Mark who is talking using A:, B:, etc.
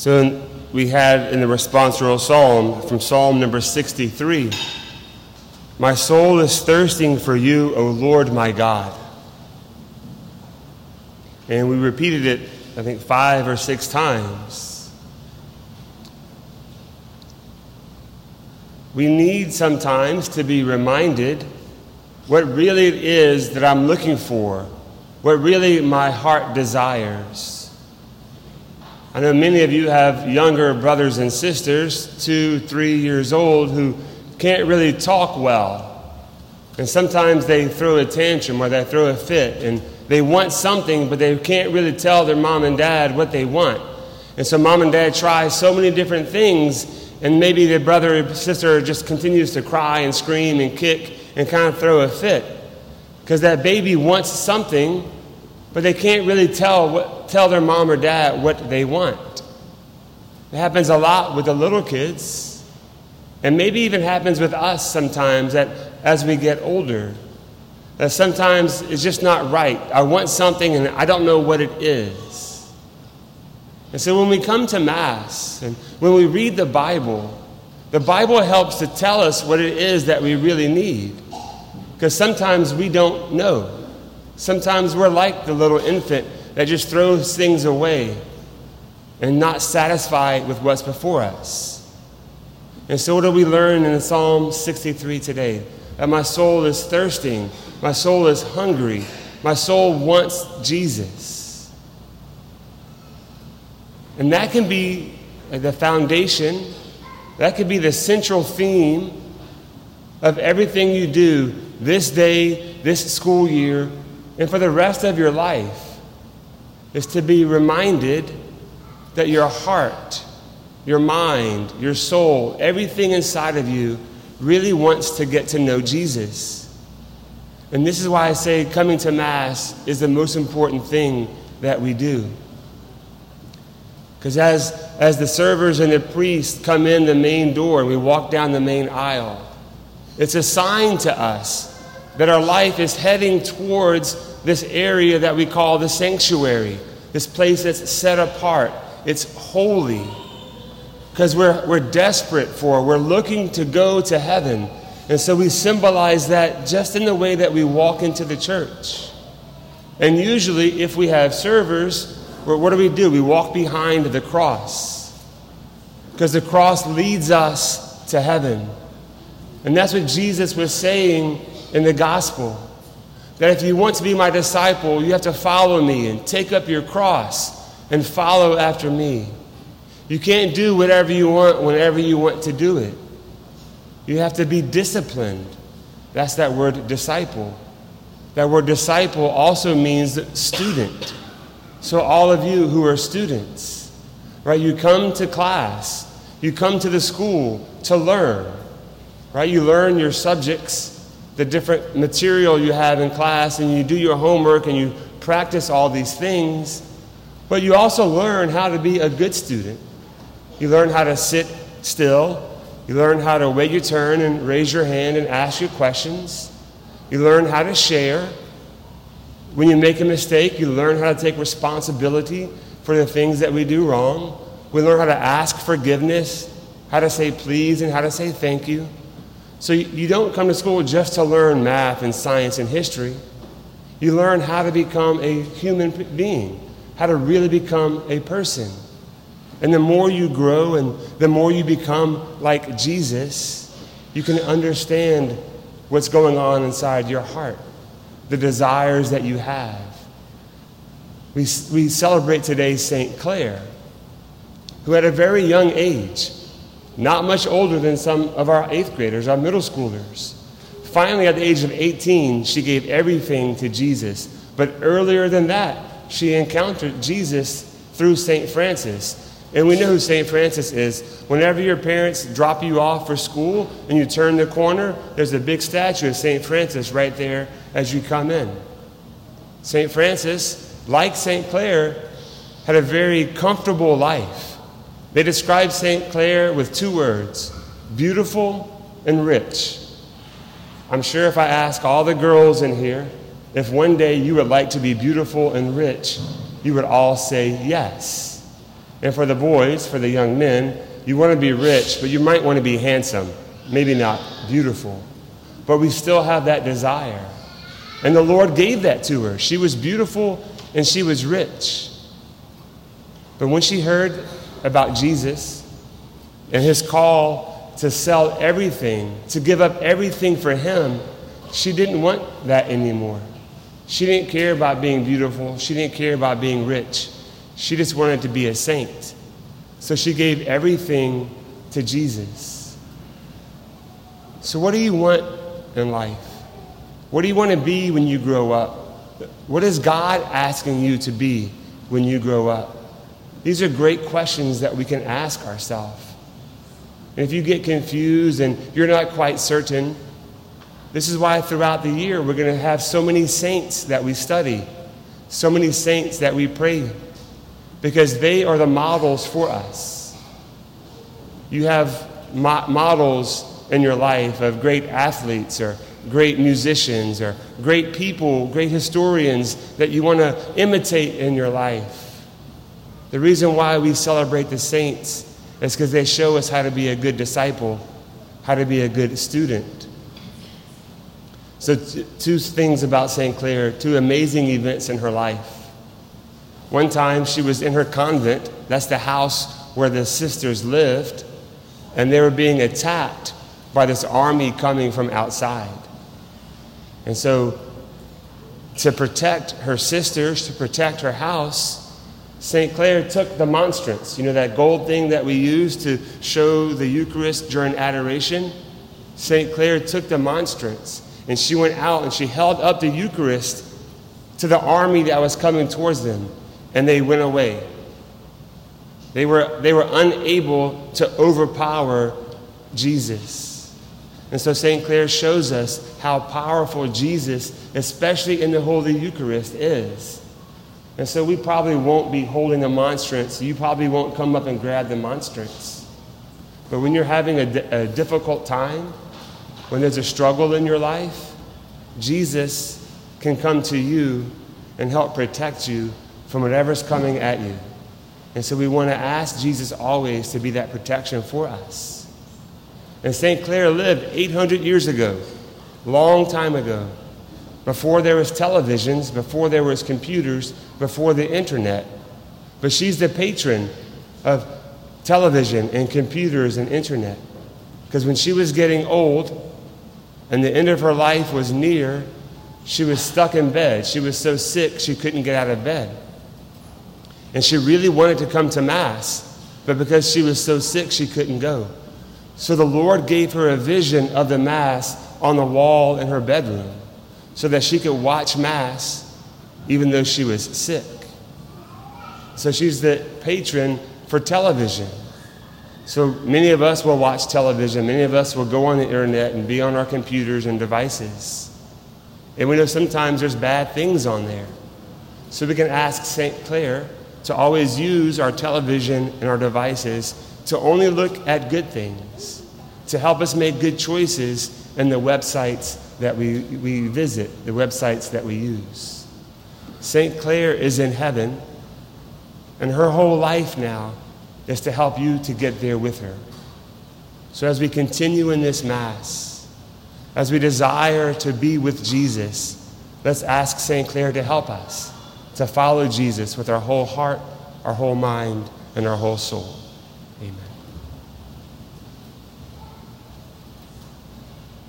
A: So we had in the responsorial psalm from Psalm number 63, "My soul is thirsting for you, O Lord my God." And we repeated it, I think, 5 or 6 times. We need sometimes to be reminded what really it is that I'm looking for, what really my heart desires. I know many of you have younger brothers and sisters, 2, 3 years old, who can't really talk well. And sometimes they throw a tantrum or they throw a fit, and they want something, but they can't really tell their mom and dad what they want. And so mom and dad try so many different things, and maybe their brother or sister just continues to cry and scream and kick and kind of throw a fit. Because that baby wants something, but they can't really tell their mom or dad what they want. It happens a lot with the little kids, and maybe even happens with us sometimes that as we get older, that sometimes it's just not right. I want something and I don't know what it is. And so when we come to Mass and when we read the Bible helps to tell us what it is that we really need. Because sometimes we don't know. Sometimes we're like the little infant that just throws things away and not satisfied with what's before us. And so what do we learn in Psalm 63 today? That my soul is thirsting, my soul is hungry, my soul wants Jesus. And that can be the foundation, that could be the central theme of everything you do this day, this school year, and for the rest of your life, is to be reminded that your heart, your mind, your soul, everything inside of you really wants to get to know Jesus. And this is why I say coming to Mass is the most important thing that we do. Because as the servers and the priests come in the main door and we walk down the main aisle, it's a sign to us that our life is heading towards this area that we call the sanctuary, this place that's set apart. It's holy because we're desperate we're looking to go to heaven. And so we symbolize that just in the way that we walk into the church. And usually if we have servers, what do? We walk behind the cross because the cross leads us to heaven. And that's what Jesus was saying in the gospel, that if you want to be my disciple, you have to follow me and take up your cross and follow after me. You can't do whatever you want whenever you want to do it. You have to be disciplined. That's that word disciple. That word disciple also means student. So all of you who are students, right? You come to class, you come to the school to learn, right? You learn your subjects, the different material you have in class, and you do your homework and you practice all these things. But you also learn how to be a good student. You learn how to sit still. You learn how to wait your turn and raise your hand and ask your questions. You learn how to share. When you make a mistake, you learn how to take responsibility for the things that we do wrong. We learn how to ask forgiveness, how to say please, and how to say thank you. So you don't come to school just to learn math and science and history. You learn how to become a human being, how to really become a person. And the more you grow and the more you become like Jesus, you can understand what's going on inside your heart, the desires that you have. We celebrate today St. Clare, who at a very young age, not much older than some of our 8th graders, our middle schoolers, finally at the age of 18, she gave everything to Jesus. But earlier than that, she encountered Jesus through St. Francis. And we know who St. Francis is. Whenever your parents drop you off for school and you turn the corner, there's a big statue of St. Francis right there as you come in. St. Francis, like St. Clare, had a very comfortable life. They describe St. Clare with 2 words, beautiful and rich. I'm sure if I ask all the girls in here, if one day you would like to be beautiful and rich, you would all say yes. And for the boys, for the young men, you want to be rich, but you might want to be handsome, maybe not beautiful. But we still have that desire. And the Lord gave that to her. She was beautiful and she was rich. But when she heard about Jesus and his call to sell everything, to give up everything for him, she didn't want that anymore. She didn't care about being beautiful. She didn't care about being rich. She just wanted to be a saint. So she gave everything to Jesus. So what do you want in life? What do you want to be when you grow up? What is God asking you to be when you grow up? These are great questions that we can ask ourselves. And if you get confused and you're not quite certain, this is why throughout the year we're going to have so many saints that we study, so many saints that we pray, because they are the models for us. You have models in your life of great athletes or great musicians or great people, great historians that you want to imitate in your life. The reason why we celebrate the saints is because they show us how to be a good disciple, how to be a good student. So two things about St. Clare, two amazing events in her life. One time she was in her convent, that's the house where the sisters lived, and they were being attacked by this army coming from outside. And so to protect her sisters, to protect her house, St. Clare took the monstrance, that gold thing that we use to show the Eucharist during adoration. St. Clare took the monstrance and she went out and she held up the Eucharist to the army that was coming towards them, and they went away. They were unable to overpower Jesus. And so St. Clare shows us how powerful Jesus, especially in the Holy Eucharist, is. And so we probably won't be holding the monstrance. You probably won't come up and grab the monstrance. But when you're having a difficult time, when there's a struggle in your life, Jesus can come to you and help protect you from whatever's coming at you. And so we want to ask Jesus always to be that protection for us. And St. Clare lived 800 years ago, long time ago, before there was televisions, before there was computers, before the internet. But she's the patron of television and computers and internet. Because when she was getting old and the end of her life was near, she was stuck in bed. She was so sick she couldn't get out of bed. And she really wanted to come to Mass, but because she was so sick, she couldn't go. So the Lord gave her a vision of the Mass on the wall in her bedroom so that she could watch Mass even though she was sick. So she's the patron for television. So many of us will watch television. Many of us will go on the internet and be on our computers and devices. And we know sometimes there's bad things on there. So we can ask St. Clare to always use our television and our devices to only look at good things, to help us make good choices in the websites that we visit, the websites that we use. St. Clare is in heaven, and her whole life now is to help you to get there with her. So as we continue in this Mass, as we desire to be with Jesus, let's ask St. Clare to help us to follow Jesus with our whole heart, our whole mind, and our whole soul. Amen.